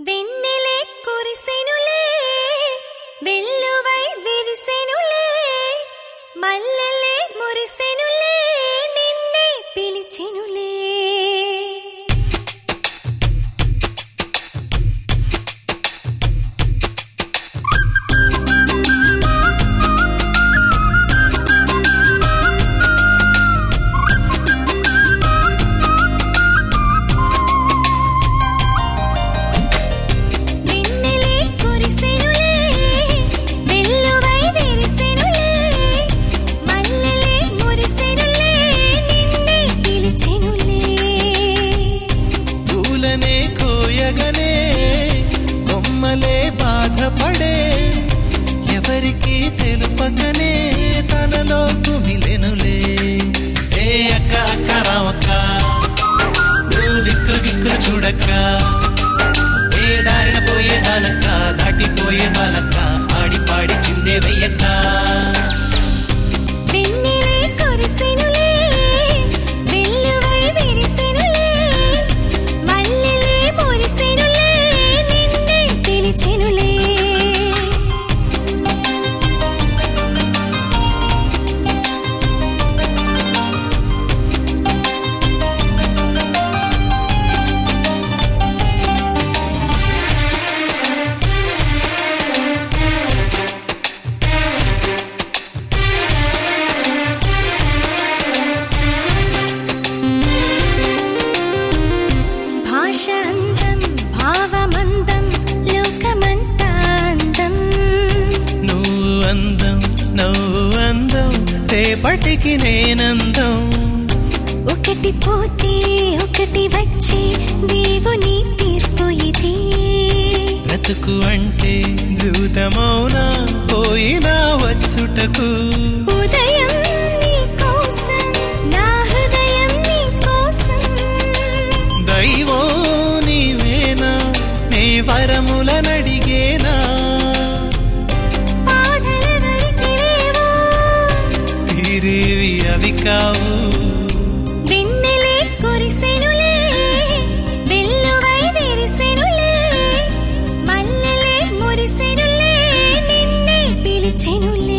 వెన్నెలే కురిసెనులే వెల్లువై విరిసెనులే మల్లెలే మురిసెనులే నిన్నే పిలిచెనులే బాధపడే ఎవరికి తెలుపకనే తనలో కుమిలెనులే ఏ అక్క అక్క రావక్క నువ్వు దిక్కులు గిక్కులు చూడక్క ఏ దారిన పోయే దానక్క దాటిపోయే బాలక్క ఆడి పాడి చిందే వెయ్యక్క రేపటికి నేనందం ఒకటి పోతే ఒకటి వచ్చి దేవుని తీర్పు ఇది బ్రతుకు అంటే జూతమౌనా పోయినా వచ్చుటకు ఉదయం నీ కోసం నా హృదయం నీ కోసం దైవం నీవేనా నీ వరముల నడిగేనా తీరేవి అవి కావు వెన్నెలే కురిసెనులే వెల్లువై విరిసెనులే మల్లెలే మురిసెనులే నిన్నే పిలిచెనులే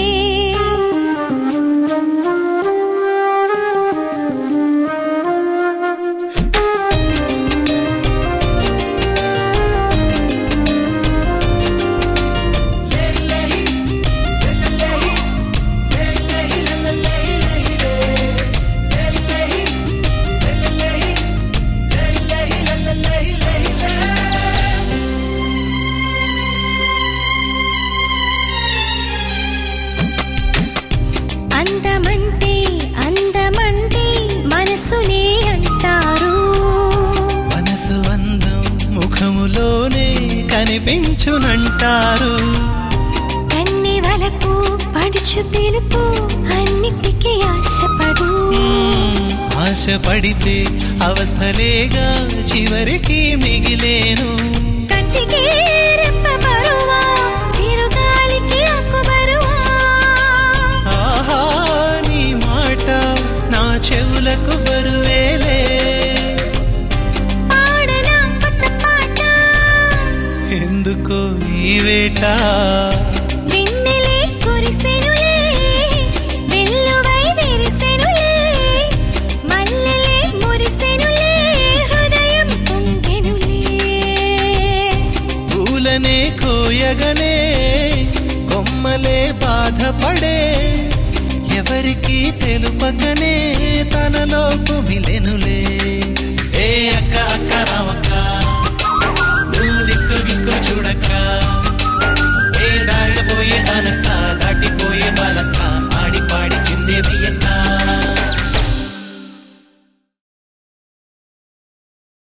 అందమంటే అందమంటే మనసునే అంటారు మనసు అందం ముఖములోనే కనిపించునంటారు కన్ని వలపు పడుచు పిలుపు అన్నిటికీ ఆశపడు ఆశపడితే అవస్థలేగా చివరికి మిగిలేను కంటికి రెప్ప బరువా చిరుగాలికి ఆకు బరువా ఆహా నీ మాట నా చెవులకు బరువేలే పాడనా కొత్త పాట ఎందుకో ఈ వేట వెన్నెలే కురిసెనులే వెల్లువై విరిసెనులే మల్లెలే మురిసెనులే హృదయం పొంగెనులే పూలనే కోయగనే కొమ్మలే బాధపడే ఎవరికి తెలుపకనే తనలో కుమిలెనులే ఏ అక్క అక్క రావక్క నువ్వు దిక్కులు గిక్కులు చూడక్క